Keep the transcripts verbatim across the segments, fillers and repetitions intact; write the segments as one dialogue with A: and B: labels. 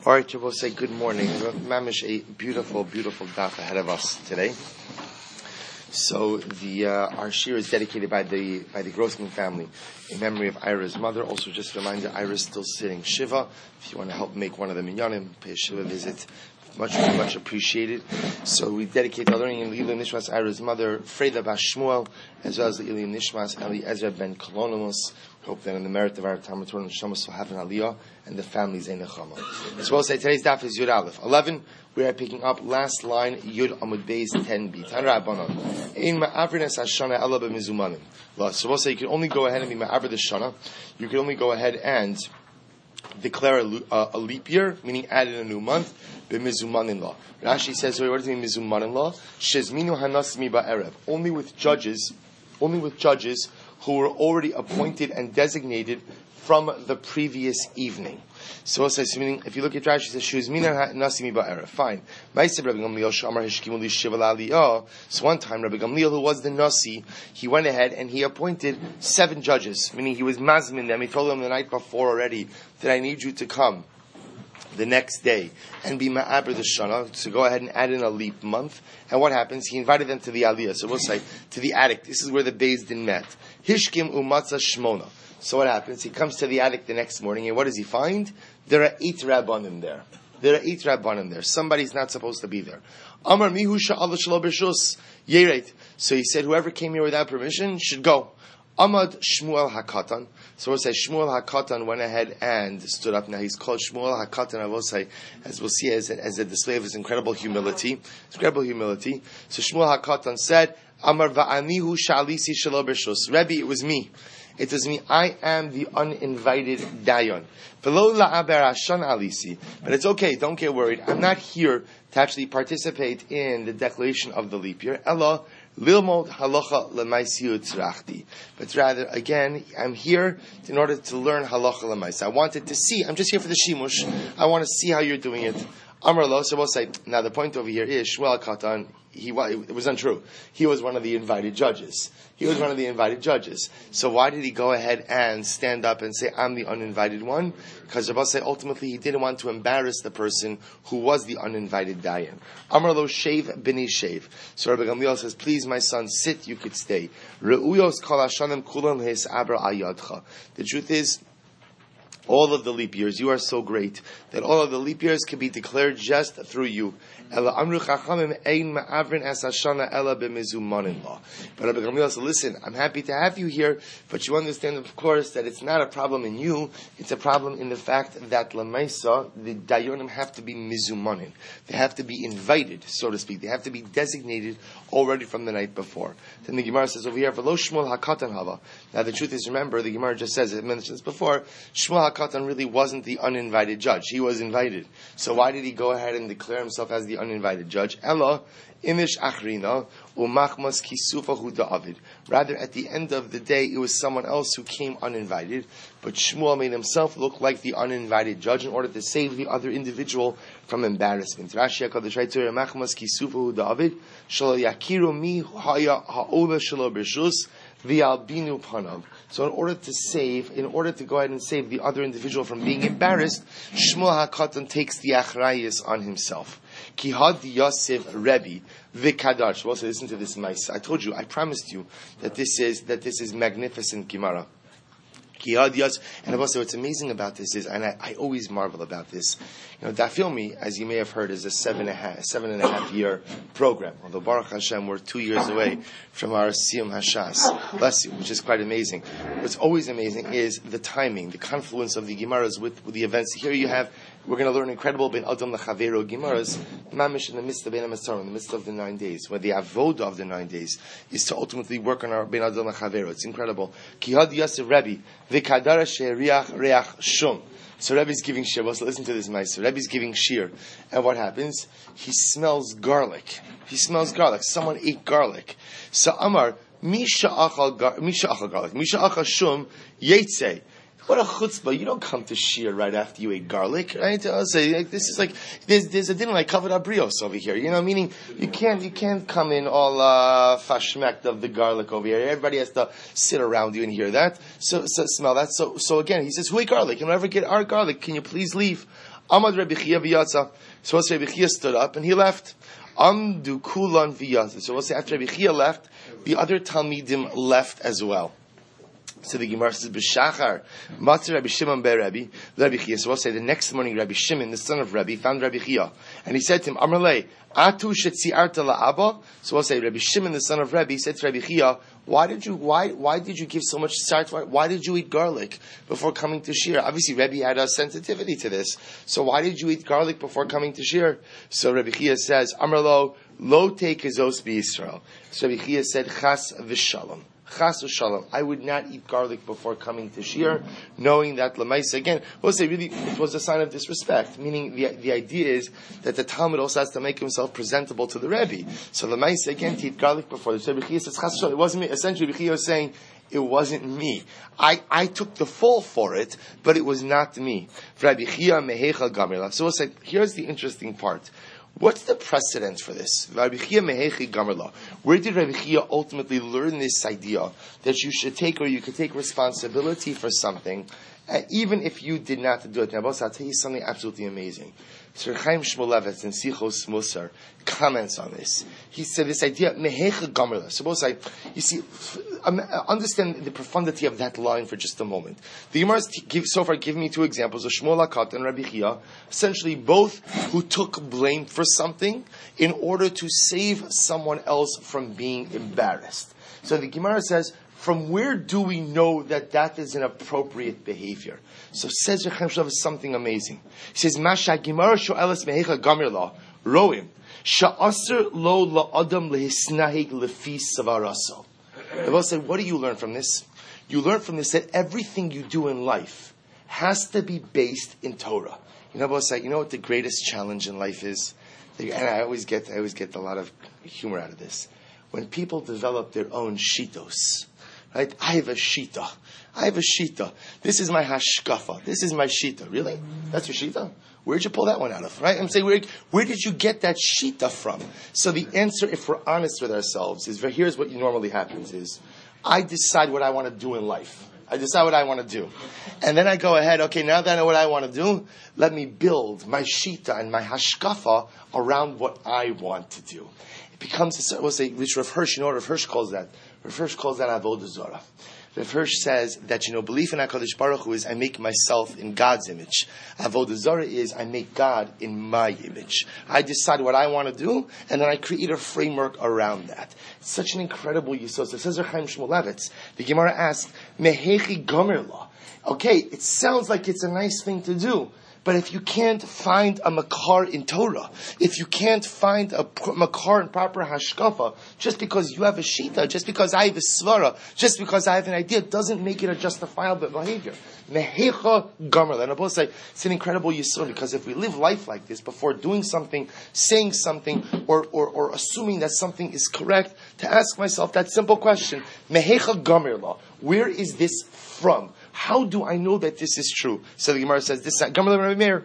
A: All right, Shabbos, say good morning. Mamish, a beautiful, beautiful daf ahead of us today. So the uh, our shir is dedicated by the by the Grossman family in memory of Ira's mother. Also, just a reminder, Ira's still sitting shiva. If you want to help make one of the minyanim, pay a shiva visit. Much, much appreciated. So we dedicate the learning in Ilim Nishmas Ira's mother, Freda Bas Shmuel, as well as the Ilim Nishmas Eli Ezra ben Kolonimus. We hope that in the merit of our Talmud Torah and Shamas will have an aliyah and the family's Einechama. As well as say today's daf is Yud Aleph. Eleven, we are picking up last line Yud Amud Beis ten b. Tanra Abanon. Ein ma'avrin es hashana ela b'mizumanim. So we'll say you can only go ahead and be ma'avr the shana. You can only go ahead and declare a, uh, a leap year, meaning add in a new month, b'mizumanin law. Rashi says, wait, what does it mean mizumanin law? Shezminu hanasmi ba'erev. Only with judges, only with judges who were already appointed and designated from the previous evening. So it says, meaning, if you look at Rashi, it says, Shezminu hanasmi ba'erev. Fine. So one time, Rabbi Gamliel, who was the nasi, he went ahead and he appointed seven judges, meaning he was mazmin them. He told them the night before already that I need you to come the next day and be ma'aber the shana, to go ahead and add in a leap month. And what happens? He invited them to the aliyah. So we'll say, to the attic. This is where the Beis Din met. Hishkim umatza shmona. So what happens? He comes to the attic the next morning, and what does he find? There are eight rabbanim there. There are eight rabbanim there. Somebody's not supposed to be there. Amar mihu sha'al shelo b'shus yeret. So he said, whoever came here without permission should go. Amad Shmuel HaKatan. So we'll say Shmuel HaKatan went ahead and stood up. Now he's called Shmuel HaKatan, I will say, as we'll see, as a, as a display of his incredible humility. His incredible humility. So Shmuel HaKatan said, Amar va'anihu sha'alisi shelo b'shus. Rebbe, it was me. It was me. I am the uninvited dayan. But it's okay, don't get worried. I'm not here to actually participate in the declaration of the leap year. Ella lilmod halacha lemaisi utzrachti. But rather, again, I'm here in order to learn halacha lemaisi. I wanted to see. I'm just here for the shimush. I want to see how you're doing it. Amar lo. So we'll say. Now the point over here is Shmuel Katan. He it was untrue. He was one of the invited judges. He was one of the invited judges. So why did he go ahead and stand up and say, I'm the uninvited one? Because Rabbi say ultimately he didn't want to embarrass the person who was the uninvited dayan. Amar lo shave b'ni shave. So Rabbi Gamliel says, please my son, sit, you could stay. Re'uyos kol hashanim kulam hes abra ayadcha. The truth is, all of the leap years, you are so great that all of the leap years can be declared just through you. But Rabbi Gamliel said, listen, I'm happy to have you here, but you understand, of course, that it's not a problem in you, it's a problem in the fact that Lamaisa, the Dayonim have to be mizumanin. They have to be invited, so to speak. They have to be designated already from the night before. Then the Gemara says over here, V'lo Shmuel HaKatan hava. Now the truth is, remember, the Gemara just says, it mentioned this before, Shmuel HaKatan really wasn't the uninvited judge. He was invited. So why did he go ahead and declare himself as the uninvited judge? Ella, imish achrina, umachmas kisufahu da'avid. Rather, at the end of the day, it was someone else who came uninvited, but Shmuel made himself look like the uninvited judge in order to save the other individual from embarrassment. Rashi HaKadosh writes here, umachmas kisufahu da'avid, shalo yakiru mi haya ha'ola shalo b'shus, v'albinu panav. So in order to save, in order to go ahead and save the other individual from being embarrassed, Shmuel HaKatan takes the achrayus on himself. Ki had Yosef Rebbe v'kadash. Well, so listen to this, mice. I told you, I promised you that this is that this is magnificent Gemara. Ki had Yosef, and also what's amazing about this is, and I, I always marvel about this. You know, Dafilmi, as you may have heard, is a seven and a half, seven and a half year program. Although Baruch Hashem, we're two years away from our Siyum Hashas, bless you, which is quite amazing. What's always amazing is the timing, the confluence of the Gemaras with, with the events. Here you have. We're going to learn incredible Ben Adam Lechavero Gemaras, Mamish in the midst of Ben Amasarim, in the midst of the nine days, where the avoda of the nine days is to ultimately work on our Ben Adam Lechavero. It's incredible. Ki had Yosef Rebbe, v'kadara she'riach reach shum. So Rebbe's giving shir. Well, so listen to this, Meister. Rebbe's giving shir. And what happens? He smells garlic. He smells garlic. Someone ate garlic. So Amar, Misha achal garlic. Misha achal shum, yetze. What a chutzpah! You don't come to shir right after you ate garlic, right? I'll say like, this is like there's there's a dinner like covered abrios over here. You know, meaning you can't you can't come in all uh, fashmekt of the garlic over here. Everybody has to sit around you and hear that. So, so smell that. So so again, he says, who ate garlic? And whoever get our garlic, can you please leave? Amad Rabbi Chia v'yatza. So we'll say Rabbi Chia stood up and he left. Amdu kulan v'yatza. So we'll say after Rabbi Chia left, the other Talmidim left as well. So the Gemara says, B'shachar, Matzah Rabbi Shimon ber Rabbi, Rabbi Chia. So we'll say the next morning, Rabbi Shimon, the son of Rabbi, found Rabbi Chia. And he said to him, Amrlei, Atu shetziarta la'aba. So we'll say, Rabbi Shimon, the son of Rabbi, said to Rabbi Chia, why did you, why, why did you give so much start? Why, why did you eat garlic before coming to Shir? Obviously, Rabbi had a sensitivity to this. So why did you eat garlic before coming to Shir? So Rabbi Chia says, Amrlo, lo take kizos b'Yisrael. So Rabbi Chia said, Chas v'shalom. Chas v'shalom. I would not eat garlic before coming to Shir, knowing that Lamaisa, again, we'll say really, it was a sign of disrespect, meaning the the idea is that the Talmud also has to make himself presentable to the Rebbe. So Lamaisa, again, to eat garlic before. So Rabbi Chia says, Chas v'shalom. It wasn't me. Essentially, Rabbi Chia was saying, it wasn't me. I, I took the fall for it, but it was not me. Rabbi Chia mehecha gamrila. So we'll say, here's the interesting part. What's the precedent for this? Rabbi Chia mehechi gamerla. Where did Rabbi Chia ultimately learn this idea that you should take or you could take responsibility for something, uh, even if you did not do it? Now, boss, I'll tell you something absolutely amazing. Sir Chaim Shmulevitz in Sichos Musar comments on this. He said this idea mehecha gamerla. So both sides, you see, um, understand the profundity of that line for just a moment. The Gemara give so far give me two examples of Shmuel Akat and Rabbi Chia, essentially both who took blame for something in order to save someone else from being embarrassed. So the Gemara says, from where do we know that that is an appropriate behavior? So says Rechem Shlav is something amazing. He says, Masha Gemara sho'elas mehecha gamir la roim sha'aser lo la'adam lehisnahig lefi savaraso. The Bible said, what do you learn from this? You learn from this that everything you do in life has to be based in Torah. You know, Bible said, you know what the greatest challenge in life is? And I always get, I always get a lot of humor out of this. When people develop their own shitos. Right? I have a shita. I have a shita. This is my hashkafa. This is my shita. Really? That's your shita? Where'd you pull that one out of? Right? I'm saying, where, where did you get that shita from? So the answer, if we're honest with ourselves, is here's what normally happens is, I decide what I want to do in life. I decide what I want to do. And then I go ahead, okay, now that I know what I want to do, let me build my shita and my hashkafa around what I want to do. It becomes, we'll say, which Rav Hirsch, you know what Rav Hirsch calls that? Rav Hirsch calls that Avodah Zorah. Rav Hirsch says that, you know, belief in HaKadosh Baruch Hu is I make myself in God's image. Avodah Zorah is I make God in my image. I decide what I want to do, and then I create a framework around that. It's such an incredible yisod. So it says Chaim Shmulevitz. The Gemara asks, Mehechi Gomer La. Okay, it sounds like it's a nice thing to do. But if you can't find a makar in Torah, if you can't find a makar in proper hashkafa, just because you have a shita, just because I have a svara, just because I have an idea, doesn't make it a justifiable behavior. Mehecha gamer. And I both say it's an incredible yisod, because if we live life like this, before doing something, saying something, or, or, or assuming that something is correct, to ask myself that simple question, Mehecha gamer la, where is this from? How do I know that this is true? So the Gemara says, this is Gamar Rabbi Meir.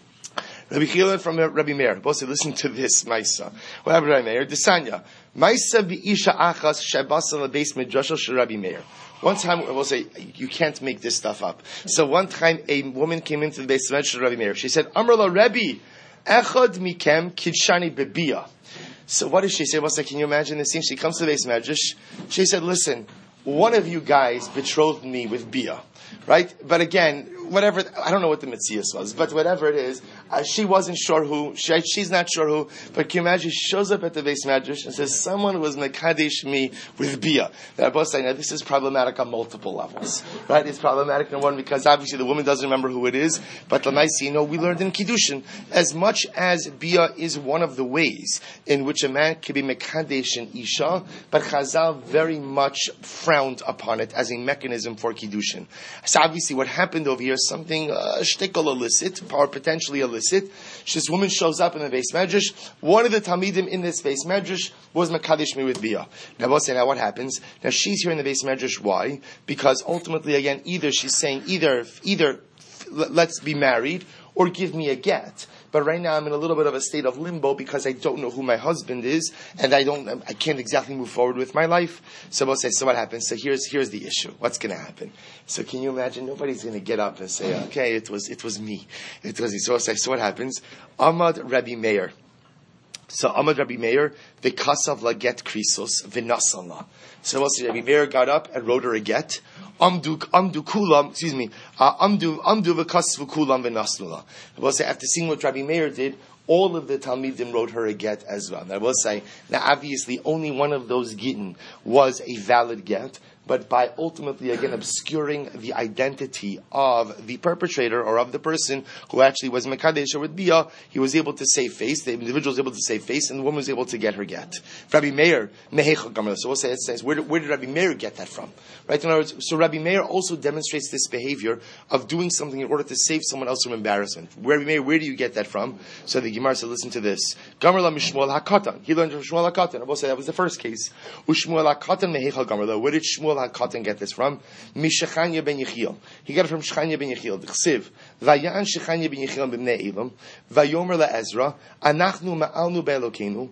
A: Rabbi Chila from Rabbi Meir. Both say, listen to this, Maisa. What happened to Rabbi Meir? Desanya. Maisa bi'isha achas shabasa lebeis midrash shel Rabbi Meir. One time, we'll say, you can't make this stuff up. So one time, a woman came into the base of Rabbi Meir. She said, Amar la Rabbi, echad mikem kidshani bebia. So what did she say? Well, say, can you imagine this scene? She comes to the base of Medrash. She said, listen, one of you guys betrothed me with bia. Right? But again, whatever, I don't know what the Metzias was, but whatever it is, uh, she wasn't sure who, she, she's not sure who, but can you imagine, she shows up at the base Medrash and says, someone was Mekadesh me with Bia. They're both saying, now this is problematic on multiple levels. Right? It's problematic in one, because obviously the woman doesn't remember who it is, but Lamaisi, you know, we learned in Kiddushin, as much as Bia is one of the ways in which a man can be Mekadesh and Isha, but Chazal very much frowned upon it as a mechanism for Kiddushin. So obviously what happened over here is something uh, shtickle illicit, or potentially illicit. This woman shows up in the base medrash. One of the Talmidim in this base medrash was Mekadesh me with Bia. Now we'll say, now what happens? Now she's here in the base medrash. Why? Because ultimately, again, either she's saying, either, either let's be married, or give me a get. But right now I'm in a little bit of a state of limbo because I don't know who my husband is, and I don't, I can't exactly move forward with my life. So we'll say, so what happens? So here's, here's the issue. What's going to happen? So can you imagine? Nobody's going to get up and say, okay, it was, it was me. It was me. So we'll say, so what happens? Ahmad Rabbi Meir. So Ahmad Rabbi Meir, v'kasav la get krisos v'nasalna. So we'll say, Rabbi Meir got up and wrote her a get. Amdu, amdu kulam, excuse me, uh, amdu, amdu v'kasvu kulam v'naslula. I will say, after seeing what Rabbi Meir did, all of the Talmidim wrote her a get as well. And I will say, now obviously only one of those gittin was a valid get, but by ultimately, again, obscuring the identity of the perpetrator or of the person who actually was Mekadesh or with Bia, he was able to save face, the individual was able to save face, and the woman was able to get her get. Rabbi Meir, Mehecha Gamra, so we'll say, it says, where did, where did Rabbi Meir get that from? Right? In other words, so Rabbi Meir also demonstrates this behavior of doing something in order to save someone else from embarrassment. Rabbi Meir, where do you get that from? So the Gemara said, listen to this. Gamra Mishmuel HaKatan. He learned from Shmuel HaKatan. I will say that was the first case. Ushmuel HaKatan Mehecha Gamra. Where did Shmuel HaKatan get this from? Mishachanya ben Yechiel. He got it from Shechanya ben Yechiel. D'chsiv. Vayan Shechanya ben Yechiel b'nei Elam. Vayomer laEzra. Anachnu ma'alnu be'elokenu.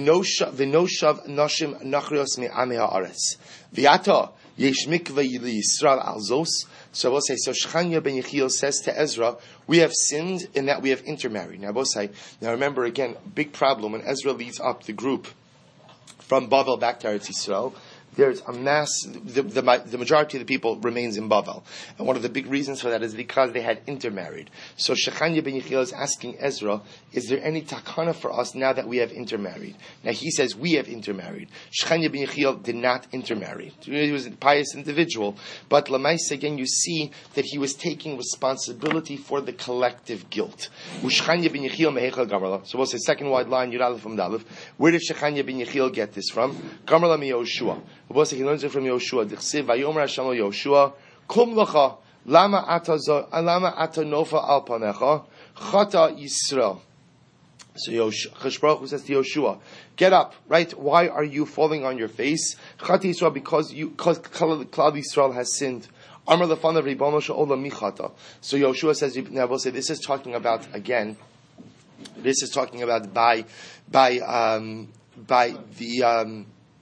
A: V'noshav noshim nachrios me'amei ha'aretz. V'yata yesh mikveh Yisrael al zos. So I will say, so Shechanya ben Yechiel says to Ezra, we have sinned in that we have intermarried. Now I will say, now remember again, big problem when Ezra leads up the group from Bavel back to Eretz Yisrael. There's a mass, the, the, the majority of the people remains in Bavel. And one of the big reasons for that is because they had intermarried. So Shechanya ben Yechiel is asking Ezra, is there any takana for us now that we have intermarried? Now he says, we have intermarried. Shechanya ben Yechiel did not intermarry. He was a pious individual. But Lamais, again, you see that he was taking responsibility for the collective guilt. Shechanya ben Yechiel mehecha Gamarla. So we'll say, second wide line, Yud Aleph from Dalef. Where did Shechanya ben Yechiel get this from? Gamarla mi Yoshua. He learns it from Yoshua. D'chsiv vayomer Hashem lo Yoshua, kum lecha, lama ata lama ata nofa al panecha, chata Yisrael. So Yoshua, Baruch Hu says to Yoshua, get up, right? Why are you falling on your face? Chata Yisrael, because you, because Klal Yisrael has sinned. Amar lefanav Ribono she'olam michata. So Yoshua says, now we'll say this is talking about again. This is talking about by by um, by the. Um,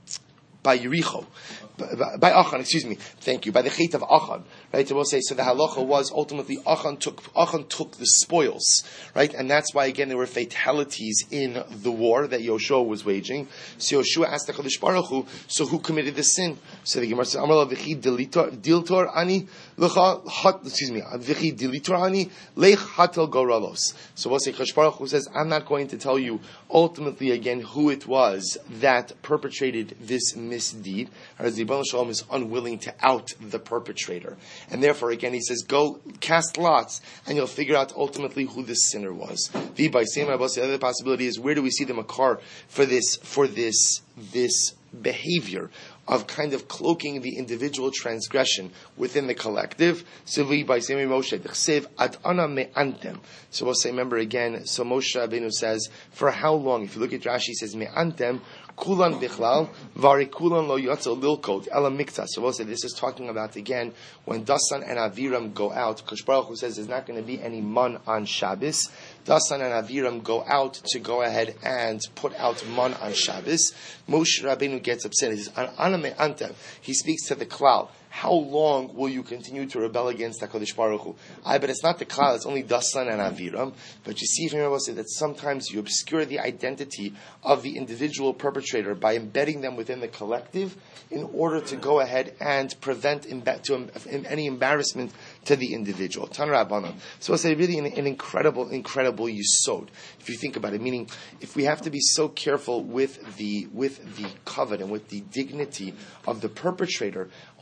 A: by Yericho, by, by Achan, excuse me, thank you, by the Chet of Achan, right? So we'll say, so the halacha was ultimately Achan took, Achan took the spoils, right? And that's why, again, there were fatalities in the war that Yoshua was waging. So Yoshua asked the Kadosh Baruch Hu, so who committed the sin? So the Gemara says, Amar v'chi diltor ani, excuse me, v'chi dilitor ani, lech hatel goralos. So we'll say, Kadosh Baruch Hu says, I'm not going to tell you ultimately, again, who it was that perpetrated this misdeed, as the Yibon Shalom is unwilling to out the perpetrator. And therefore, again, he says, go cast lots, and you'll figure out ultimately who the sinner was. The by same the other possibility is, where do we see the makar for this, for this, this behavior of kind of cloaking the individual transgression within the collective? So we by same Moshe, d'chsev ad ana me'antem. So we'll say, remember again, so Moshe Rabbeinu says, for how long? If you look at Rashi, he says, me'antem, kulan bichlal, vari kulan lo yotzo lilkot, ela mikta. So we'll say, this is talking about, again, when Dasan and Aviram go out, Kadosh Baruch Hu says there's not going to be any man on Shabbos. Dasan and Aviram go out to go ahead and put out man on Shabbos. Moshe Rabbeinu gets upset. He says, ana me'antem. He speaks to the klal. How long will you continue to rebel against HaKadosh Baruch Hu? I bet it's not the klal, it's only Dasan and Aviram. But you see from your say that sometimes you obscure the identity of the individual perpetrator by embedding them within the collective in order to go ahead and prevent imba- to, um, any embarrassment to the individual. Tan Rabbanan. So I'll say really an, an incredible, incredible yisod. If you think about it, meaning if we have to be so careful with the with the covet and with the dignity of the perpetrator,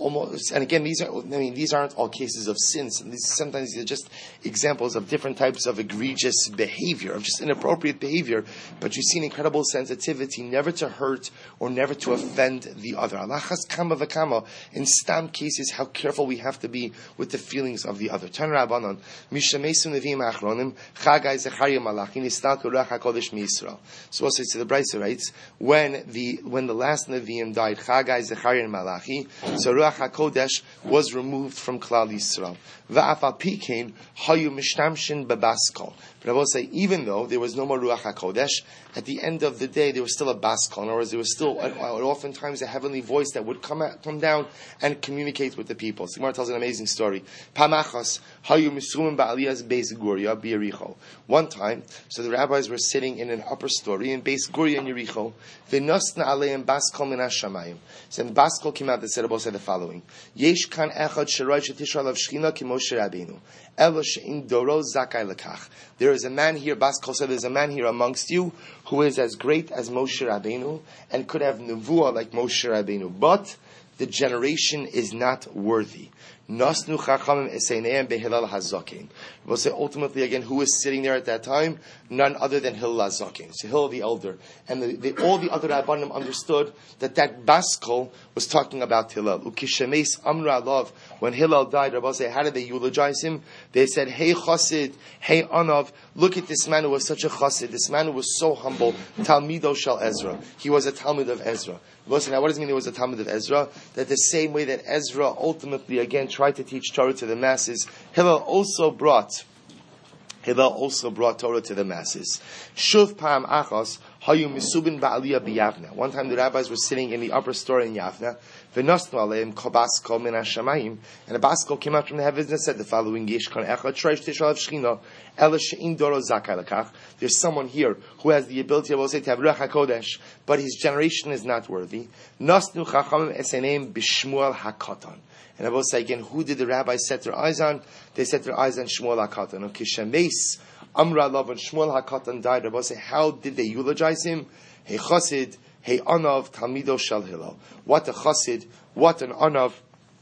A: almost, and again, these are, I mean, these aren't all cases of sins. These, sometimes they're just examples of different types of egregious behavior, of just inappropriate behavior, but you see an incredible sensitivity never to hurt or never to offend the other. Alachas kama v'kama, in stam cases, how careful we have to be with the feelings of the other. Tan Rabbanon, Mishamesu Nevi'im Achronim, Chagai Zechariah Malachi, Nistalku Ruach HaKodesh MiYisrael. So also to the Brisa writes, when the, when the last Nevi'im died, Chagai, Zechariah, and Malachi, so Ruach HaKodesh was removed from Klal Yisrael. Va'afal Pikein, Hayu Mishtamshin Bebaskol. But I will say, even though there was no more Ruach HaKodesh, at the end of the day, there was still a baskol. In other words, there was still, uh, oftentimes, a heavenly voice that would come out, come down and communicate with the people. So Gemara tells an amazing story. Pamachas, Hayu Misumim Ba'aliyas Beis Guria B'Yericho. One time, so the rabbis were sitting in an upper story in Beis Guria in Yericho. V'nosna aleim baskol min hashamayim. So the baskol came out that said, said the following: Yesh kan echad sheroy shetishra lav shchina ki Moshe Rabbeinu. Elo she'in doro zakai lekach. There is a man here, Baskol said, there's a man here amongst you who is as great as Moshe Rabbeinu and could have nevuah like Moshe Rabbeinu, but the generation is not worthy. Nasnu chachamim eseineim behilal hazakin. We'll say ultimately again, who was sitting there at that time? None other than Hillel hazakin. So Hillel the elder, and the, the, all the other rabbanim understood that that Baskol was talking about Hillel. Ukishemes amra alav. When Hillel died, Rabbi say, how did they eulogize him? They said, "Hey chassid, hey anav, look at this man who was such a chassid. This man who was so humble. Talmido shel Ezra. He was a Talmud of Ezra." Listen, now what does it mean he was a Talmud of Ezra? That the same way that Ezra ultimately again tried to teach Torah to the masses, Hillel also brought Hillel also brought Torah to the masses. Shuv pam achos hayu misubin ba'aliyah b'Yavna. One time the rabbis were sitting in the upper story in Yavna. V'nosnu aleim kol baskol min hashamayim, and a baskol came out from the heavens and said the following: Yesh kan echad shreish tishalav shchina ela she'in doro zakai lekach. There's someone here who has the ability, I will say, to have Ruach HaKodesh, but his generation is not worthy. Nosnu chachamim eseneim b'shmuel hakatan. And I will say again, who did the rabbis set their eyes on? They set their eyes on Shmuel HaKatan. Okay, Shemes Amra Lav, when Shmuel HaKatan died, I will say, how did they eulogize him? Hey Chassid, hey Anav, Talmido Shel Hillel. What a Chassid, what an Anav.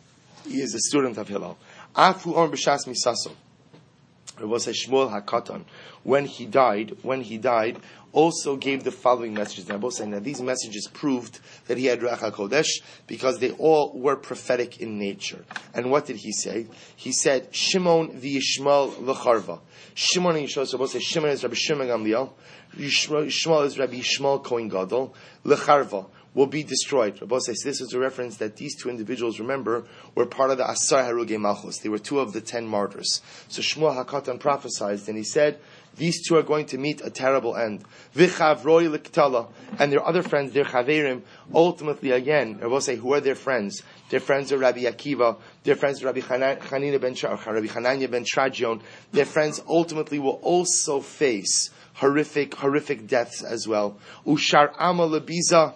A: He is a student of Hillel. Afu Om B'Shas Misaso. I will say Shmuel HaKatan, when he died, when he died, also gave the following messages. And I will say, now these messages proved that he had Ruach HaKodesh because they all were prophetic in nature. And what did he say? He said, Shimon v'Yishmael l'charva. Shimon and Yishmael, so I will say, Shimon is Rabbi Shimon Gamliel, Yishmael is Rabbi Yishmael Kohen Gadol, l'charva will be destroyed. Rabbi says this is a reference that these two individuals, remember, were part of the Asar Harugei Malchus. They were two of the ten martyrs. So Shmuel HaKatan prophesied, and he said, these two are going to meet a terrible end. V'chavroi l'ktala, and their other friends, their chaverim, ultimately again, I will say, who are their friends? Their friends are Rabbi Akiva, their friends are Rabbi Hanina ben Rabbi Hananya ben Trajion. Their friends ultimately will also face horrific, horrific deaths as well. Ushar ama lebiza.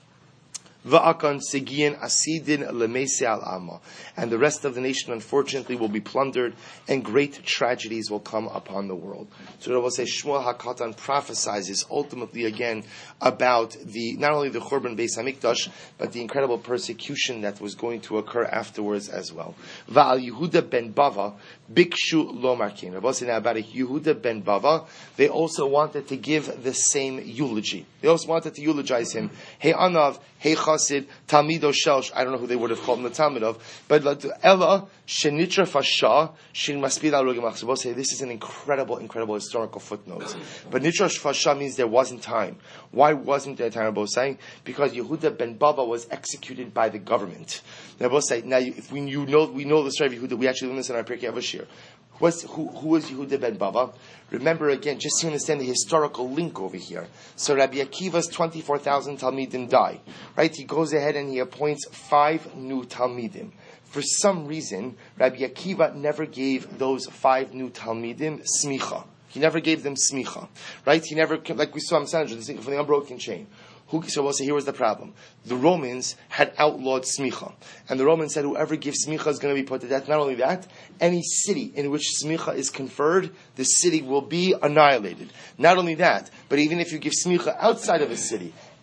A: Va'akan Segian Asidin Lemese al Amma. And the rest of the nation, unfortunately, will be plundered, and great tragedies will come upon the world. So I will say, Shmuel HaKatan prophesizes ultimately again about the not only the Churban Beis Hamikdash, but the incredible persecution that was going to occur afterwards as well. Va'al Yehuda ben Bava Bikshu Lo Markin. I will say now about a Yehuda ben Bava, they also wanted to give the same eulogy. They also wanted to eulogize him. Hey Anav, hey Chassid, Talmido Shelsh, I don't know who they would have called him the Talmud of, but Ella, Shenitra Fasha, Shin Maspid al Rugemach. So we'll say this is an incredible, incredible historical footnote. But Nitra Fasha means there wasn't time. Why wasn't there time, Rabbi saying? Because Yehuda ben Bava was executed by the government. Now we'll say, now if we, you know, we know the story of Yehuda, we actually learn this in our Pirkei Avos. Who, who was Yehuda ben Bava? Remember again, just to understand the historical link over here. So Rabbi Akiva's twenty-four thousand Talmidim die. Right? He goes ahead and he appoints five new Talmidim. For some reason, Rabbi Akiva never gave those five new Talmidim smicha. He never gave them smicha. Right? He never, like we saw in Sanhedrin, from the unbroken chain. Who, so we'll say, here was the problem. The Romans had outlawed smicha. And the Romans said whoever gives smicha is going to be put to death. Not only that, any city in which smicha is conferred, the city will be annihilated. Not only that, but even if you give smicha outside of a city,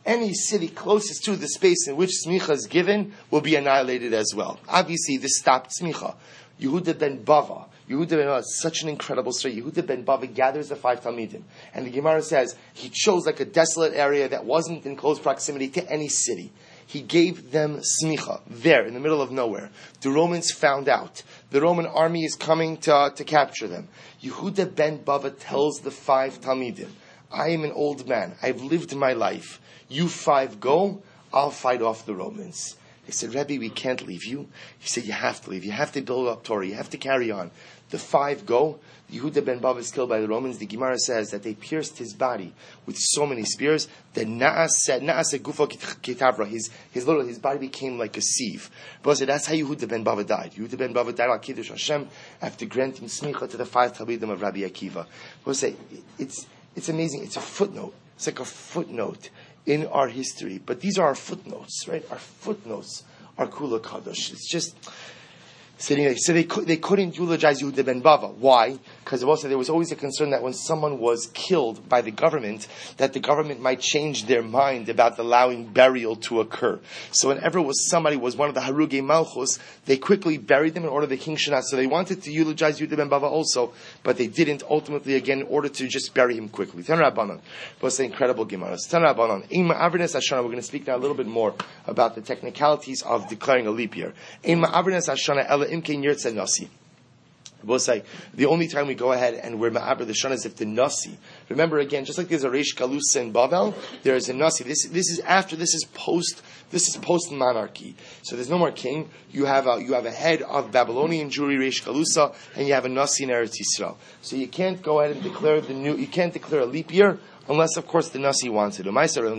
A: any city closest to the space in which smicha is given will be annihilated as well. Obviously, this stopped smicha. Yehuda ben Bava. Yehuda ben Bava is such an incredible story. Yehuda ben Bava gathers the five Talmidim. And the Gemara says he chose like a desolate area that wasn't in close proximity to any city. He gave them smicha there in the middle of nowhere. The Romans found out. The Roman army is coming to, uh, to capture them. Yehuda ben Bava tells the five Talmidim, I am an old man. I've lived my life. You five go, I'll fight off the Romans. They said, Rebbe, we can't leave you. He said, you have to leave. You have to build up Torah. You have to carry on. The five go. Yehuda ben Bava is killed by the Romans. The Gemara says that they pierced his body with so many spears that Naas said, Naas gufo kitavra. His his little his body became like a sieve. But said that's how Yehuda ben Bava died. Yehuda ben Bava died al Kiddush Hashem after granting smicha to the five Talmidim of Rabbi Akiva. But say it's it's amazing. It's a footnote. It's like a footnote in our history. But these are our footnotes, right? Our footnotes are Kula Kadosh. It's just sitting there. So they, could, they couldn't eulogize Yehuda ben Bava. Why? Because also there was always a concern that when someone was killed by the government, that the government might change their mind about allowing burial to occur. So whenever was somebody was one of the Harugei Malchus, they quickly buried them in order the king should not. So they wanted to eulogize Yehuda ben Bava also, but they didn't ultimately, again, in order to just bury him quickly. Tan Rabbanan. Was the incredible Gemaras. Tan Rabbanan. Ima Avrinas Ashana. We're going to speak now a little bit more about the technicalities of declaring a leap year. Ima Avrinas Ashana Ela Imkein Yirtzeh Nasi. We'll say the only time we go ahead and we're ma'aber the shana is if the nasi. Remember again, just like there's a reish galusa in Bavel, there is a nasi. This this is after. This is post. This is post monarchy. So there's no more king. You have a you have a head of Babylonian Jewry reish galusa, and you have a nasi in Eretz Yisrael. So you can't go ahead and declare the new. You can't declare a leap year unless, of course, the nasi wants it.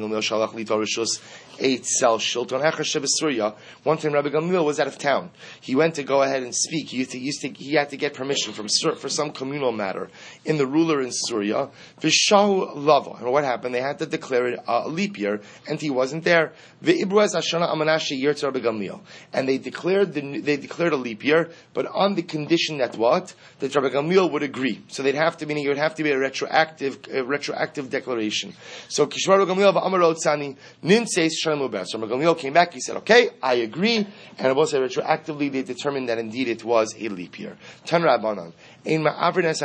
A: Eight cell shilton echad. One time Rabbi Gamliel was out of town. He went to go ahead and speak. He, used to, he, used to, he had to get permission from for some communal matter in the ruler in Syria. Vishahu lavo. And what happened? They had to declare it a leap year, and he wasn't there. Ve'ibruaz hashana amanashe yirtz Rabbi Gamliel. And they declared the, they declared a leap year, but on the condition that what that Rabbi Gamliel would agree. So they'd have to meaning it would have to be a retroactive a retroactive declaration. So Kishmar Rabbi Gamliel va'amarot tzani nin says. So Gamliel came back, he said, okay, I agree, and it was retroactively they determined that indeed it was a leap year. Tan Rabbanan. So let's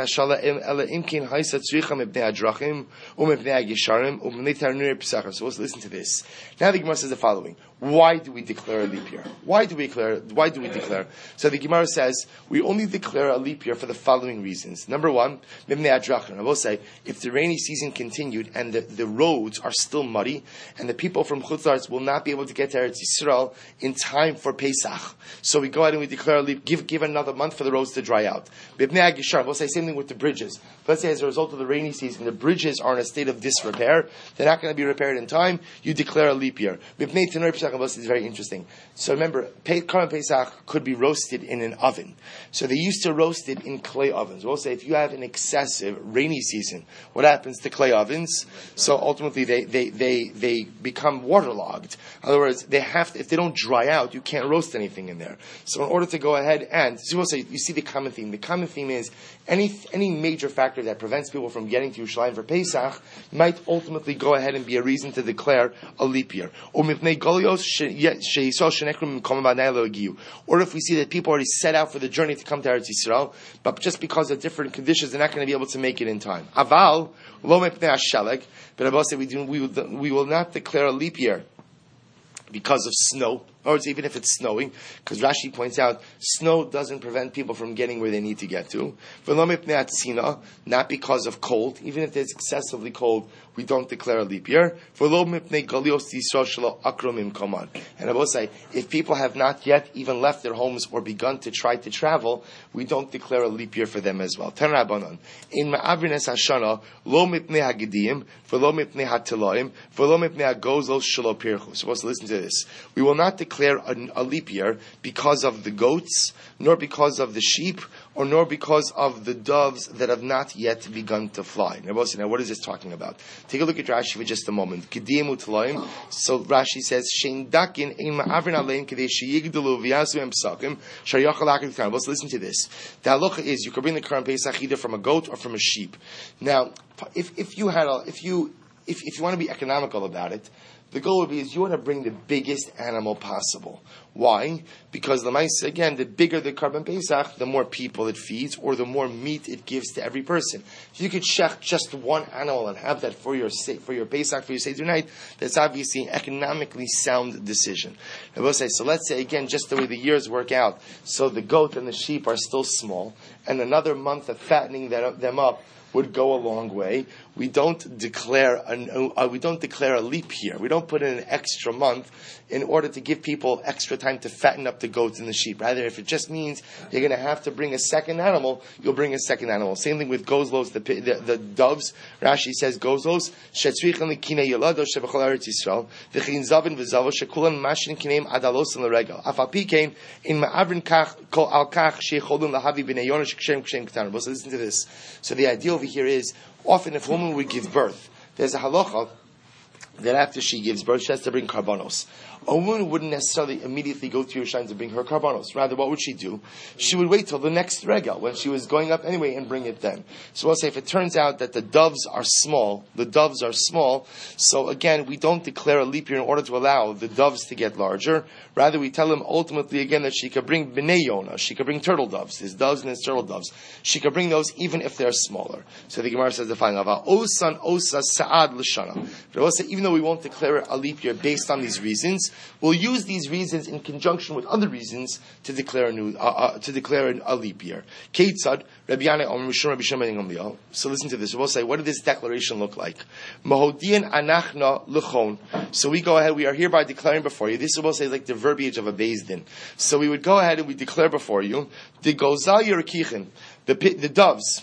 A: listen to this. Now the Gemara says the following. Why do we declare a leap year? Why do we declare? Why do we declare? So the Gemara says we only declare a leap year for the following reasons. Number one, I will say if the rainy season continued and the, the roads are still muddy and the people from Chutz La'aretz will not be able to get to Eretz Yisrael in time for Pesach, so we go ahead and we declare a leap. Give give another month for the roads to dry out. We'll say same thing with the bridges. Let's say as a result of the rainy season, the bridges are in a state of disrepair. They're not going to be repaired in time. You declare a leap year. Is very interesting. So remember, Korban Pesach could be roasted in an oven. So they used to roast it in clay ovens. We'll say if you have an excessive rainy season, what happens to clay ovens? So ultimately they, they, they, they become waterlogged. In other words, they have to, if they don't dry out, you can't roast anything in there. So in order to go ahead and, so we'll say, you see the common theme. The common theme is any any major factor that prevents people from getting to Yerushalayim for Pesach might ultimately go ahead and be a reason to declare a leap year. Or if we see that people already set out for the journey to come to Eretz Yisrael, but just because of different conditions, they're not going to be able to make it in time. Aval, lo mepnei hashelek, but Abba said we, do, we, will, we will not declare a leap year because of snow. Or it's even if it's snowing, because Rashi points out, snow doesn't prevent people from getting where they need to get to. Not because of cold. Even if it's excessively cold, we don't declare a leap year. And I will say, if people have not yet even left their homes or begun to try to travel, we don't declare a leap year for them as well. So let's listen to this. We will not declare a, a leap year because of the goats, nor because of the sheep, or nor because of the doves that have not yet begun to fly. Now, now what is this talking about? Take a look at Rashi for just a moment. So Rashi says, let's listen to this. The halacha is you could bring the Korban Pesach either from a goat or from a sheep. Now, if, if you had a, if you if, if you want to be economical about it, the goal would be is you want to bring the biggest animal possible. Why? Because the mice, again, the bigger the Karban Pesach, the more people it feeds, or the more meat it gives to every person. If you could shech just one animal and have that for your for your Pesach, for your Seder night, that's obviously an economically sound decision. I will say, so let's say again, just the way the years work out, so the goat and the sheep are still small, and another month of fattening them up would go a long way. We don't declare an, uh, we don't declare a leap year. We don't put in an extra month in order to give people extra time to fatten up the goats and the sheep. Rather, if it just means you're going to have to bring a second animal, you'll bring a second animal. Same thing with gozlos, the, the, the doves. Rashi says gozlos shetzrichan likine yelado shebechol eretz Yisrael v'chein zavin v'zavo shekulan mashin kineim adalos and l'regel afal pikein in ma'avrin kach kol al kach sheicholun lahavi b'nei yonah shekshem kshem k'tanim. So listen to this. So the idea over here is, often if a woman would give birth, there's a halacha that after she gives birth, she has to bring karbanos. A woman wouldn't necessarily immediately go to Yerushalayim to bring her karbanos. Rather, what would she do? She would wait till the next regel, when she was going up anyway, and bring it then. So I'll say, if it turns out that the doves are small, the doves are small, so again, we don't declare a leap year in order to allow the doves to get larger. Rather, we tell him ultimately again that she could bring b'nei yonah, she could bring turtle doves, his doves and his turtle doves. She could bring those even if they're smaller. So the Gemara says the following: Osan osa sa'ad l'shana. But also, even though we won't declare a leap year based on these reasons, we'll use these reasons in conjunction with other reasons to declare a new, uh, uh, to declare a leap year. Keitzad Rabbi Yanai Omer Mishum Rabbi Shimon ben Gamliel. So listen to this. We'll say, what did this declaration look like? Mahodian anachna lechon. So we go ahead. We are hereby declaring before you. This will say like the verbiage of a Beis Din. So we would go ahead and we declare before you the gozal yerikichin, the the doves.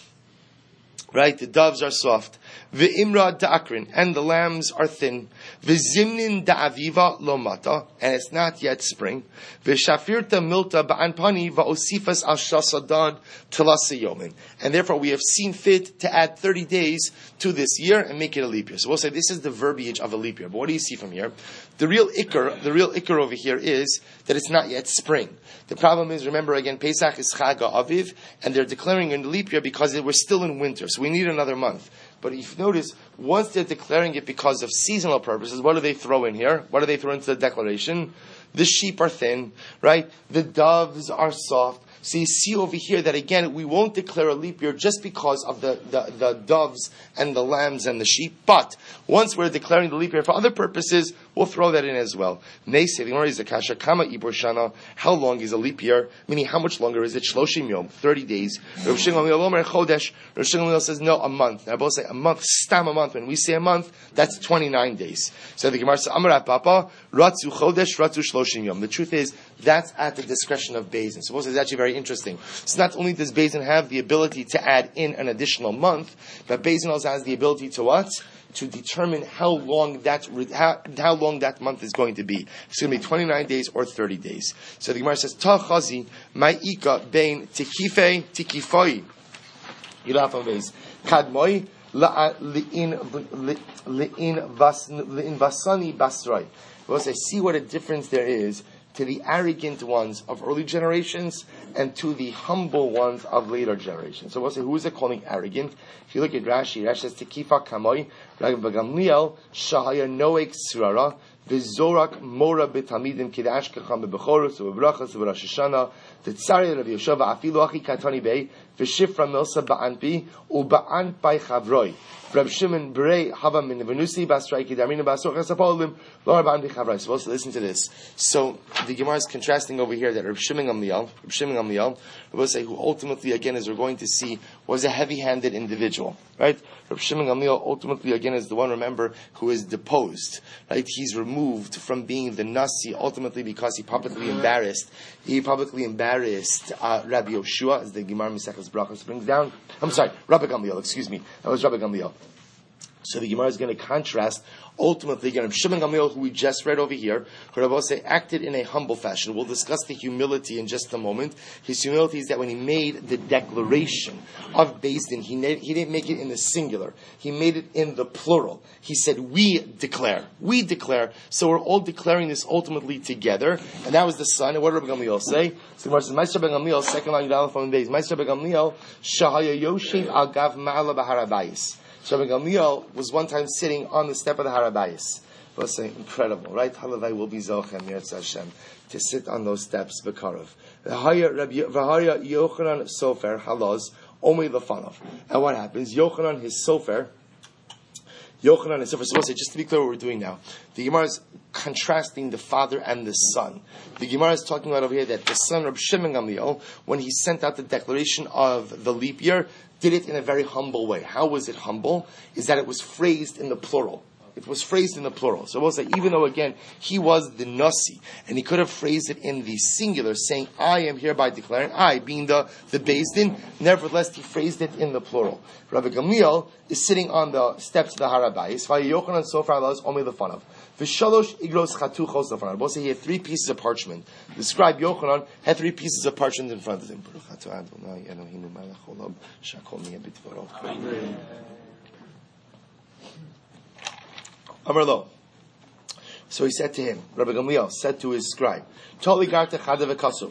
A: Right, the doves are soft. V'imra da'akrin, and the lambs are thin. V'zimnin da'aviva lo mata, and it's not yet spring. V'shafirta milta ba'anpani va'osifas al shasadad telasa yomin. And therefore we have seen fit to add thirty days to this year and make it a leap year. So we'll say this is the verbiage of a leap year. But what do you see from here? The real ikar, the real ikar over here is that it's not yet spring. The problem is, remember again, Pesach is Chag Aviv, and they're declaring in the leap year because it was still in winter. So we need another month. But if you notice, once they're declaring it because of seasonal purposes, what do they throw in here? What do they throw into the declaration? The sheep are thin, right? The doves are soft. So you see over here that again, we won't declare a leap year just because of the, the, the doves and the lambs and the sheep. But once we're declaring the leap year for other purposes, we'll throw that in as well. How long is a leap year? Meaning, how much longer is it? Shloshim yom, thirty days. Rav Shimon Gamliel says, no, a month. Now, both say a month, stam a month. When we say a month, that's twenty-nine days. So the Gemara says, Amar Papa, Ratzu Chodesh, Ratzu Shloshim yom. The truth is, that's at the discretion of Beis Din. So it's actually very interesting. So not only does Beis Din have the ability to add in an additional month, but Beis Din also has the ability to what? To determine how long that how, how long that month is going to be. It's going to be twenty-nine days or thirty days. So the Gemara says, Ta chazi ma'ika bein tikife tikifoi. Yilaf Beis kadmoi le'in vasani basroi. We'll say, see what a difference there is to the arrogant ones of early generations and to the humble ones of later generations. So we'll say, who is it calling arrogant? If you look at Rashi, Rashi says, Tekifa kamoi, Rabbi Gamliel, Shahaya noek srara, Vizorak mora betamidim kidash kacham bebechorus, ubebrachas, uberosh Hashanah, Tetzari Rabbi Yoshua, afilu achi katani bei, Vishifra milsa ba'anpi, uba'anpai chavroi. Reb Shimon Berei Hava min Venusi Basrai Kidarina Basur Chasapolim Lord Bandi Chavrai. So also listen to this. So the Gemara is contrasting over here that Reb Shimon Gamliel, Reb Shimon Gamliel, we will say, who ultimately again, as we're going to see, was a heavy-handed individual, right? Reb Shimon Gamliel ultimately again is the one, remember, who is deposed, right? He's removed from being the Nasi ultimately because he publicly embarrassed. He publicly embarrassed uh, Rabbi Yoshua, as the Gemara Mesechus Brachos brings down. I'm sorry, Rabbi Gamliel. Excuse me, that was Rabbi Gamliel. So the Gemara is going to contrast ultimately again Shimon Gamliel, who we just read over here, who Rabbi say acted in a humble fashion. We'll discuss the humility in just a moment. His humility is that when he made the declaration of Beis Din, he ne- he didn't make it in the singular. He made it in the plural. He said, "We declare, we declare." So we're all declaring this ultimately together, and that was the son. And what did Rabbi Gamliel say? So the Gemara says, "Ma'aser Rabbi Gamliel, second line Yudalef on days. Ma'aser Rabbi Gamliel, Shahaya Yoshev Al Gav Ma'ala B'Harabayis." So Rabbi Gamliel was one time sitting on the step of the Har HaBayis. It was incredible, right? Halavai will be Zochem, Yetz Hashem, to sit on those steps, Bekarov. V'harya Yochanan Sofer Halaz Omi Lefanov. And what happens? Yochanan, his Sofer, Yochanan his Sofer. So just to be clear what we're doing now, the Gemara is contrasting the father and the son. The Gemara is talking about over here that the son of Shimon Gamliel, when he sent out the declaration of the leap year, did it in a very humble way. How was it humble? Is that it was phrased in the plural. It was phrased in the plural. So we'll say, even though, again, he was the Nasi, and he could have phrased it in the singular, saying, I am hereby declaring, I, being the, the Beis Din, nevertheless, he phrased it in the plural. Rabbi Gamliel is sitting on the steps of the Har HaBayis. Yochanan Sofar Laz Omi Lefanav. V'shalosh igros chatuchos lefanav. We'll say he had three pieces of parchment. The scribe Yochanan had three pieces of parchment in front of him. Amarlo. So he said to him, Rabbi Gamliel said to his scribe, Toli garta chadav v'kasuv.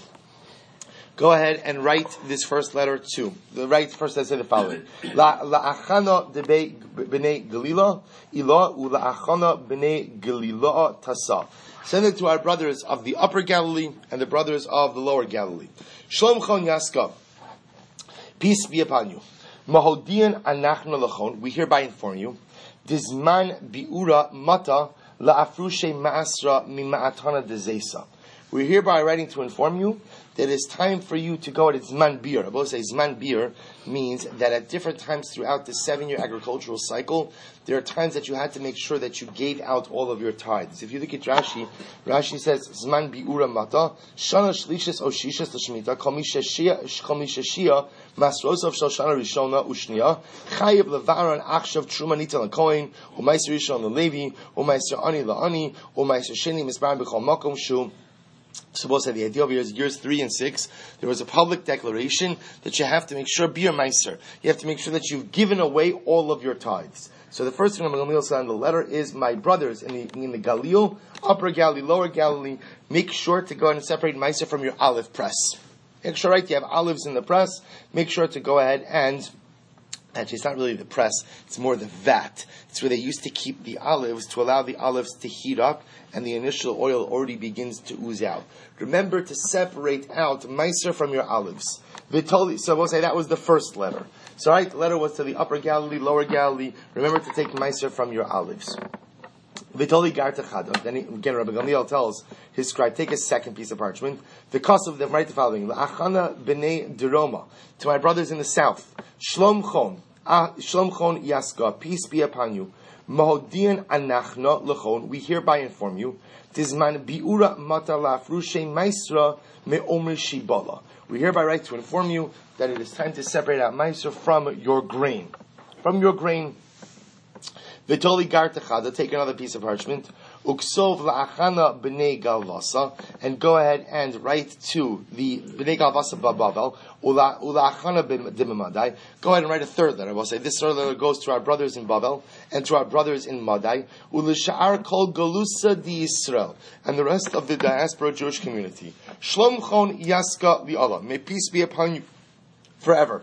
A: Go ahead and write this first letter too. The right first letter say the following: La la'achana debei b'nei Galila ila ula'achana b'nei Galila tasa. Send it to our brothers of the upper Galilee and the brothers of the lower Galilee. Shalom chon yaska. Peace be upon you. Mahodian anachna lachon. We hereby inform you. Dizman biura mata la'afrushe ma'asra mima'atana dezesa. We're hereby writing to inform you that it's time for you to go at Zman Bir. I both say Zman Bir means that at different times throughout the seven-year agricultural cycle, there are times that you had to make sure that you gave out all of your tithes. If you look at Rashi, Rashi says Zman Bi'ura Mata Shana Shlishis Oshishis L'Shmita Kol Mishashia Masrosav Shal Shana Rishona Ushnia Chayiv Levaran Achshav Truma Nita LaKoin U'Maiser Rishon LeLevi U'Maiser Ani LaAni U'Maiser Sheni Misbar B'Chol Makom Shu. Suppose that the idea of years, years three and six, there was a public declaration that you have to make sure, be a meiser. You have to make sure that you've given away all of your tithes. So the first thing Rabbi Gamliel said in the letter is, my brothers in the, in the Galil, upper Galilee, lower Galilee, make sure to go ahead and separate meiser from your olive press. Make sure, right, you have olives in the press, make sure to go ahead and actually, it's not really the press, it's more the vat. It's where they used to keep the olives to allow the olives to heat up and the initial oil already begins to ooze out. Remember to separate out meiser from your olives. Vitoli, so we'll say that was the first letter. So right, the letter was to the upper Galilee, lower Galilee. Remember to take meiser from your olives. Vitoli garta chada. Then he, again, Rabbi Gamliel tells his scribe, take a second piece of parchment. The cost of them, write the following: La'achana b'nei deroma, to my brothers in the south. Shlom chon, ah, shlom chon yaska, peace be upon you. Mahodian anachna lechon, we hereby inform you. Tizman biura mata la'afrushe maisra me'omri shibala. We hereby write to inform you that it is time to separate out maisra from your grain, from your grain. Vitoli gartechada, take another piece of parchment. Uksov la'achana b'nei galvasa, and go ahead and write to the b'nei galvasa b'Bavel, ula'achana b'mimadai. Go ahead and write a third letter. We'll say this third letter goes to our brothers in Bavel and to our brothers in Madai. Ulisha'ar kol galusa di Yisrael, and the rest of the diaspora Jewish community. Shlom chon yaska li'ala. May peace be upon you forever.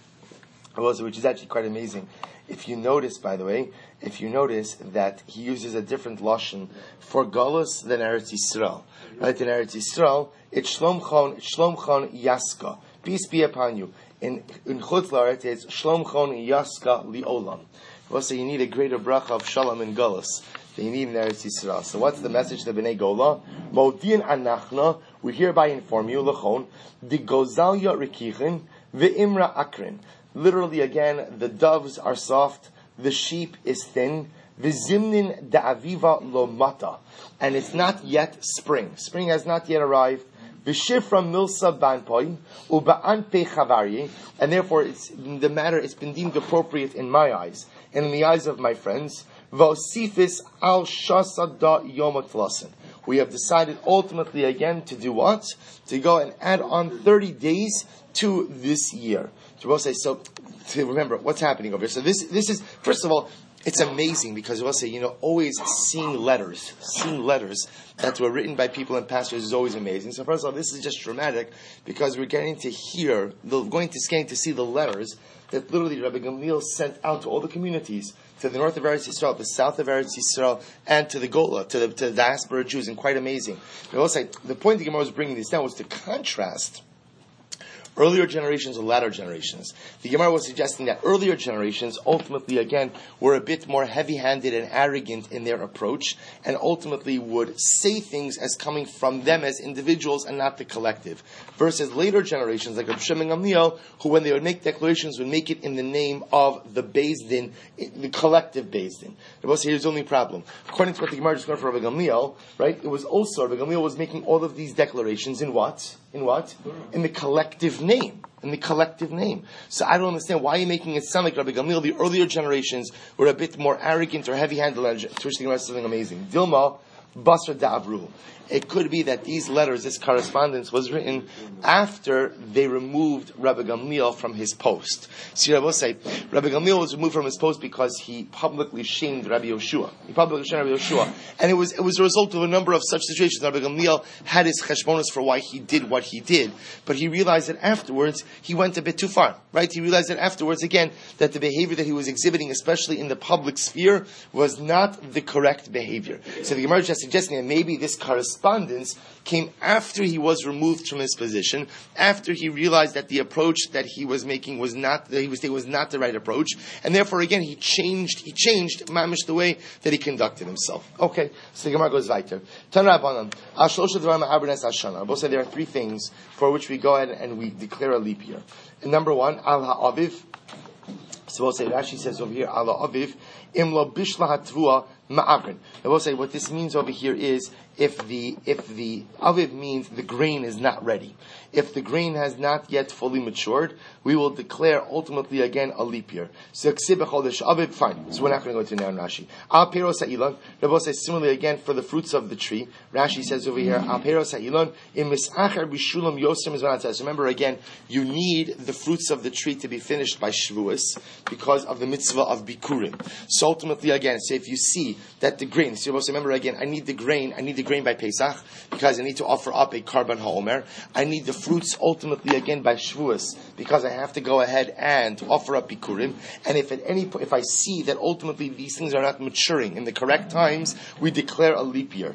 A: Which is actually quite amazing. If you notice, by the way, if you notice that he uses a different lashon for Galus than Eretz Yisrael. Right, in Eretz Yisrael, it's Shlom Chon, Shlom Chon Yaska. Peace be upon you. In in Chutz La'aretz, it's Shlom Chon Yaska Li'olam. We'll say you need a greater bracha of Shalom in Galus than you need in Eretz Yisrael. So what's the message to Bnei Gola? Modin Anachna, we hereby inform you, Lachon, the Gozalya Rikichin, the Imra Akrin. Literally, again, the doves are soft, the sheep is thin, the zimnin da'aviva lo mata, and it's not yet spring. Spring has not yet arrived. V'shifra milsa banpoi uba'anpe chavarye, and therefore it's, the matter has been deemed appropriate in my eyes and in the eyes of my friends. V'osifis al shasa da yomot. We have decided ultimately again to do what? To go and add on thirty days to this year. To both say, so to remember what's happening over here. So this this is, first of all, it's amazing because we'll say, you know, always seeing letters, seeing letters that were written by people and pastors is always amazing. So first of all, this is just dramatic because we're getting to hear, the, going to getting to see the letters that literally Rabbi Gamliel sent out to all the communities, to the north of Eretz Yisrael, the south of Eretz Yisrael, and to the Gola, to the, to the diaspora Jews, and quite amazing. I will say, the point the Gemara was bringing this down was to contrast earlier generations and latter generations. The Gemara was suggesting that earlier generations ultimately, again, were a bit more heavy-handed and arrogant in their approach, and ultimately would say things as coming from them as individuals and not the collective. Versus later generations, like Reb Shimon Gamliel, who when they would make declarations would make it in the name of the Beis Din, the collective Beis Din. Here's the only problem. According to what the Gemara just learned from Rabbi Gamliel, right, it was also, Rabbi Gamliel was making all of these declarations in what? In what? In the collective name. In the collective name. So I don't understand why you're making it sound like Rabbi Gamliel. The earlier generations were a bit more arrogant or heavy-handed, to which the Gemara is something amazing. Dilma, Basra Da'avru. It could be that these letters, this correspondence, was written after they removed Rabbi Gamliel from his post. See, I will say, Rabbi Gamliel was removed from his post because he publicly shamed Rabbi Yoshua. He publicly shamed Rabbi Yoshua. And it was it was a result of a number of such situations. Rabbi Gamliel had his cheshbonos for why he did what he did. But he realized that afterwards, he went a bit too far. Right? He realized that afterwards, again, that the behavior that he was exhibiting, especially in the public sphere, was not the correct behavior. So the Gemara is just suggesting that maybe this correspondence Correspondence came after he was removed from his position, after he realized that the approach that he was making was not that he was taking was not the right approach, and therefore again he changed he changed mamish the way that he conducted himself. Okay, so the Gemara goes weiter. Both say there are three things for which we go ahead and we declare a leap year. And number one, al ha'aviv. So we'll say Rashi says over here, al ha'aviv im lo bishla hatvua ma'avrin. I will say what this means over here is if the if the aviv means the grain is not ready. If the grain has not yet fully matured, we will declare ultimately again a leap year. So aviv, fine. So we're not going to go to now in Rashi. Al peros ha'ilon. Rabbi says similarly again for the fruits of the tree. Rashi says over here, Al peros ha'ilon im misacher bishulam yosem izvanatzah. Remember again, you need the fruits of the tree to be finished by Shavuos because of the mitzvah of bikurim. So ultimately again, so if you see that the grain, so you remember again, I need the grain, I need the grain by Pesach because I need to offer up a karban ha'omer. I need the fruits ultimately again by Shavuos because I have to go ahead and offer up bikurim. And if at any point, if I see that ultimately these things are not maturing in the correct times, we declare a leap year.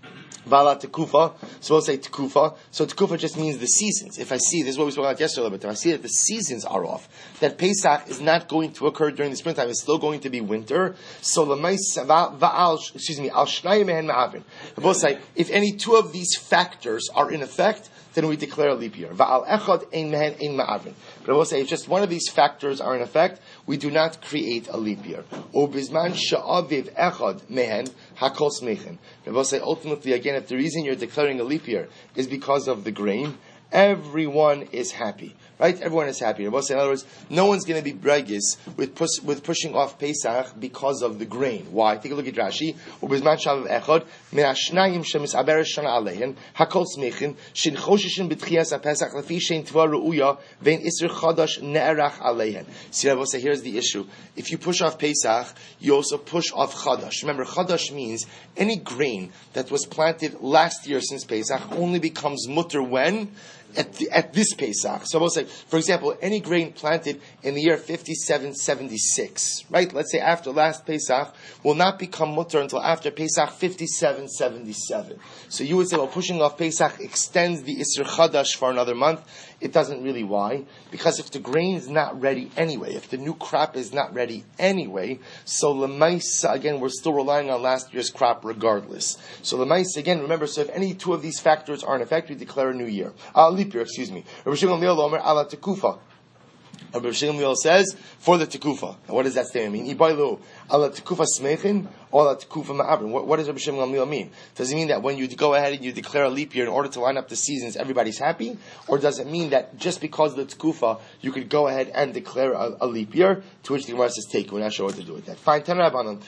A: Vala tekufa, so we'll say tekufa. So tekufa just means the seasons. If I see, this is what we spoke about yesterday a little bit, if I see that the seasons are off, that Pesach is not going to occur during the springtime, it's still going to be winter, so lemais va'al, excuse me, al shnayim mehen ma'avin. We'll say, if any two of these factors are in effect, then we declare a leap year. Va'al echad ein mehen ein ma'avin. But I will say, if just one of these factors are in effect, we do not create a leap year. O bizman sha'aviv echad mehen hakol smechen. I will say, ultimately, again, if the reason you're declaring a leap year is because of the grain, everyone is happy. Right? Everyone is happy. In other words, no one's going to be bregus with push, with pushing off Pesach because of the grain. Why? Take a look at Rashi. Ubizman shavav echad me'ashnayim shemis'aber shana aleihen hakol smechin shin choshishin b'tchias ha'Pesach lefi shein tva ru'uya vein isr chadash ne'erach aleihen. See, I will say, here's the issue. If you push off Pesach, you also push off chadash. Remember, chadash means any grain that was planted last year since Pesach only becomes mutter when? At, the, at this Pesach. So I will say, for example, any grain planted in the year fifty-seven seventy-six, right? Let's say after last Pesach, will not become mutter until after Pesach fifty-seven seventy-seven. So you would say, well, pushing off Pesach extends the Isser Chadash for another month. It doesn't really. Why? Because if the grain is not ready anyway, if the new crop is not ready anyway, so Lemaisa, again, we're still relying on last year's crop regardless. So Lemaisa, again, remember, so if any two of these factors are in effect, we declare a new year. Uh, leap year, excuse me. Rabbi Shimon Gamliel Omer ala tekufa. Rabbi Shimon Gamliel says, for the tekufa. What does that statement mean? Ibailu ala tekufa smechin or ala tekufa ma'avrin. What does Rabbi Shimon Gamliel mean? Does it mean that when you go ahead and you declare a leap year in order to line up the seasons, everybody's happy? Or does it mean that just because of the tekufa, you could go ahead and declare a, a leap year? To which the Gemara says, take. We're not sure what to do with that. Fine. So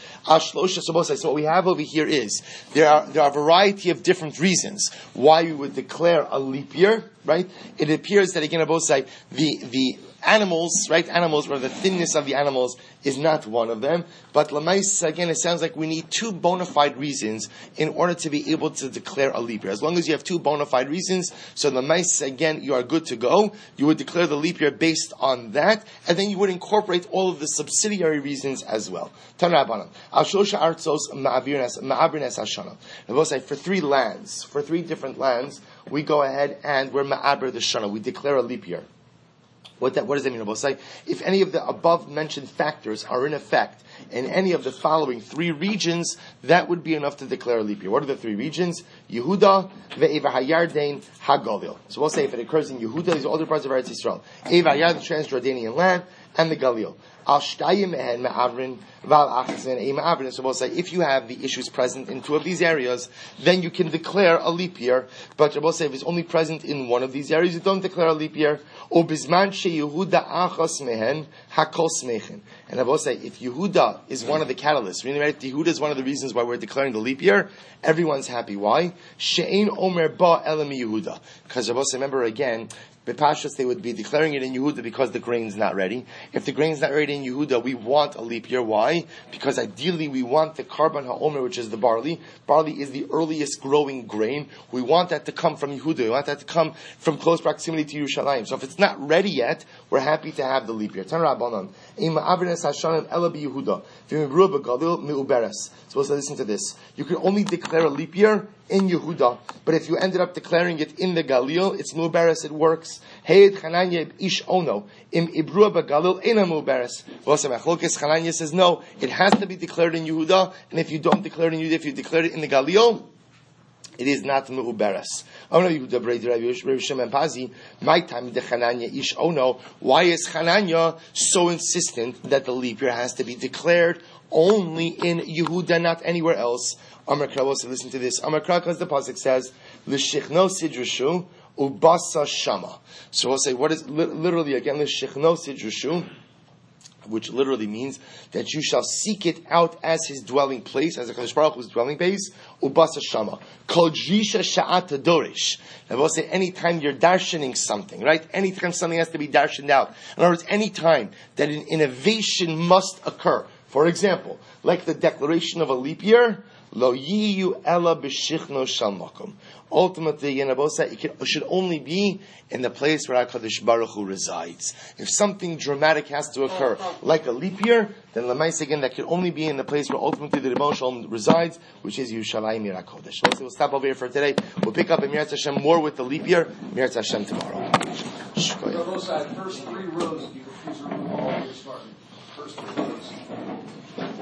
A: what we have over here is, there are, there are a variety of different reasons why we would declare a leap year, right? It appears that, again, on both sides, the, the, animals, right? Animals, where the thinness of the animals is not one of them. But Lamais, again, it sounds like we need two bona fide reasons in order to be able to declare a leap year. As long as you have two bona fide reasons, so Lamais, again, you are good to go. You would declare the leap year based on that, and then you would incorporate all of the subsidiary reasons as well. Tanrabanan. Al-Shosha Artzos Ma'abrines Hashana. I will say, for three lands, for three different lands, we go ahead and we're Ma'abr the Shana. We declare a leap year. What, that, what does that mean? We'll say, if any of the above mentioned factors are in effect in any of the following three regions, that would be enough to declare a leap year. What are the three regions? Yehuda, Ve'eva HaYarden, HaGalil. So we'll say if it occurs in Yehuda, these are all the parts of Eretz Yisrael. Eva HaYarden, the Transjordanian land, and the Galil. Al Shtayim Mehen Ma'avrin, Val Achzen E Ma'avrin. So we'll say, if you have the issues present in two of these areas, then you can declare a leap year. But we'll say, if it's only present in one of these areas, you don't declare a leap year. O Bizman She Yehuda Achos Mehen, Hakol Smechen. And I will say, if Yehuda is one of the catalysts, really, right? Yehuda is one of the reasons why we're declaring the leap year. Everyone's happy. Why? She'ein Omer Ba Elam Yehuda. Because I will say, remember again, Bepashas, they would be declaring it in Yehuda because the grain's not ready. If the grain's not ready in Yehuda, we want a leap year. Why? Because ideally we want the Karban HaOmer, which is the barley. Barley is the earliest growing grain. We want that to come from Yehuda. We want that to come from close proximity to Yerushalayim. So if it's not ready yet, we're happy to have the leap year. So let's listen to this. You can only declare a leap year in Yehuda, but if you ended up declaring it in the Galil, it's mu'beres, it works. Heid Chananya ish ono im ibrua b'Galil ina mu'beres. Well, Chananya says no, it has to be declared in Yehuda, and if you don't declare it in Yehuda, if you declare it in the Galil, it is not mu'beres. Oh no, Yehuda Brei Rav Shimon Pazi. My time the Chananya ish ono. Why is Chananya so insistent that the leap year has to be declared only in Yehuda, not anywhere else? Amar Kra, also listen to this. Amar Kra, because the pasuk says, "L'shichno sidrashu ubasa shama." So we'll say, what is literally again l'shichno sidrashu, which literally means that you shall seek it out as his dwelling place, as a Kadosh Baruch Hu's dwelling place. Ubasa shama kol jisha sha'at dorish. And we'll say, anytime you're darshaning something, right? Anytime something has to be darshaned out. In other words, anytime that an innovation must occur. For example, like the declaration of a leap year. Lo yiyu ela b'shichno shal makom. Ultimately, Yenabosa, it should only be in the place where HaKadosh Baruch Hu resides. If something dramatic has to occur, like a leap year, then Lamais again, that can only be in the place where ultimately the Rebbeinu Shalom resides, which is Yerushalayim Yer HaKodesh. So we'll stop over here for today. We'll pick up in Meretz Hashem more with the leap year. Meretz Hashem tomorrow.
B: First three rows, you refuse to remove all your starting. First three rows.